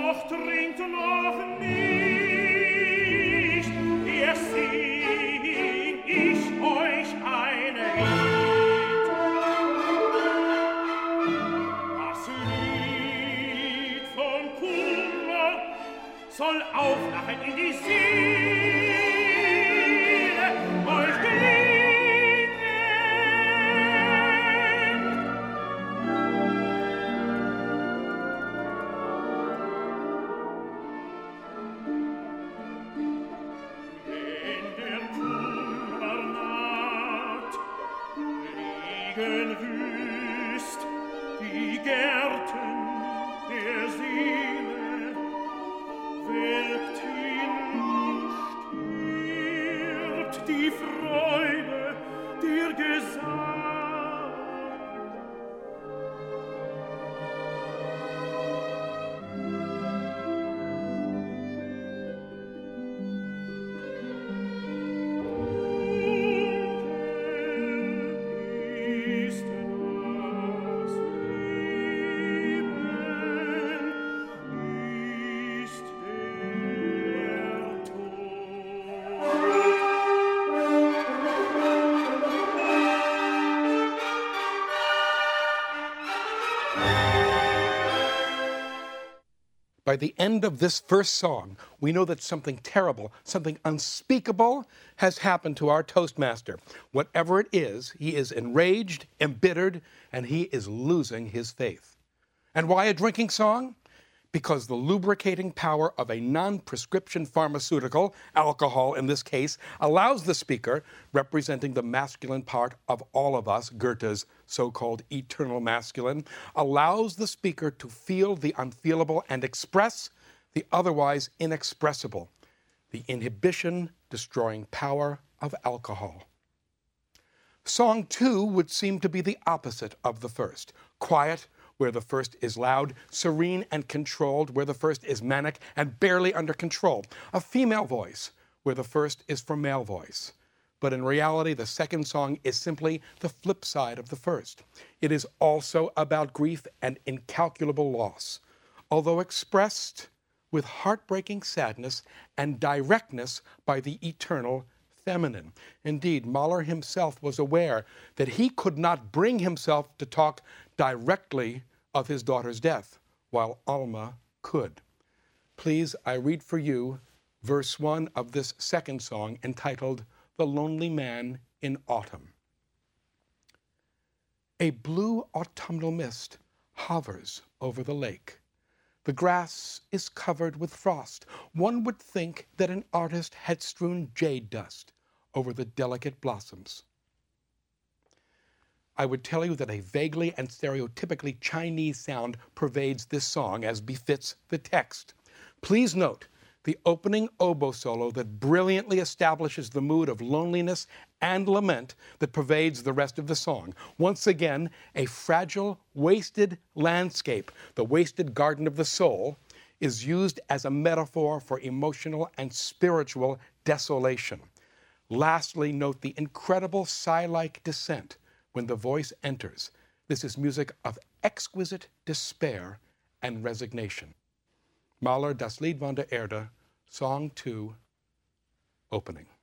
doch trinkt noch nicht, erst sing ich euch eine Lied. Das Lied von Kummer soll auflachen in die Seele, euch gelingen. Wenn der Kummer naht, liegen wüst die Gärten der Seele, welkt hin und stirbt die Freude, der Gesang. Ist das Leben, ist der Tod. By the end of this first song, we know that something terrible, something unspeakable has happened to our Toastmaster. Whatever it is, he is enraged, embittered, and he is losing his faith. And why a drinking song? Because the lubricating power of a non-prescription pharmaceutical, alcohol in this case, allows the speaker, representing the masculine part of all of us, Goethe's so-called eternal masculine, allows the speaker to feel the unfeelable and express the otherwise inexpressible, the inhibition-destroying power of alcohol. Song 2 would seem to be the opposite of the first. Quiet, where the first is loud, serene and controlled, where the first is manic and barely under control. A female voice, where the first is for male voice. But in reality, the second song is simply the flip side of the first. It is also about grief and incalculable loss, although expressed with heartbreaking sadness and directness by the eternal feminine. Indeed, Mahler himself was aware that he could not bring himself to talk directly of his daughter's death, while Alma could. Please, I read for you verse 1 of this second song entitled The Lonely Man in Autumn. A blue autumnal mist hovers over the lake. The grass is covered with frost. One would think that an artist had strewn jade dust over the delicate blossoms. I would tell you that a vaguely and stereotypically Chinese sound pervades this song, as befits the text. Please note the opening oboe solo that brilliantly establishes the mood of loneliness and lament that pervades the rest of the song. Once again, a fragile, wasted landscape, the wasted garden of the soul, is used as a metaphor for emotional and spiritual desolation. Lastly, note the incredible sigh-like descent when the voice enters. This is music of exquisite despair and resignation. Mahler, Das Lied von der Erde, Song 2, opening.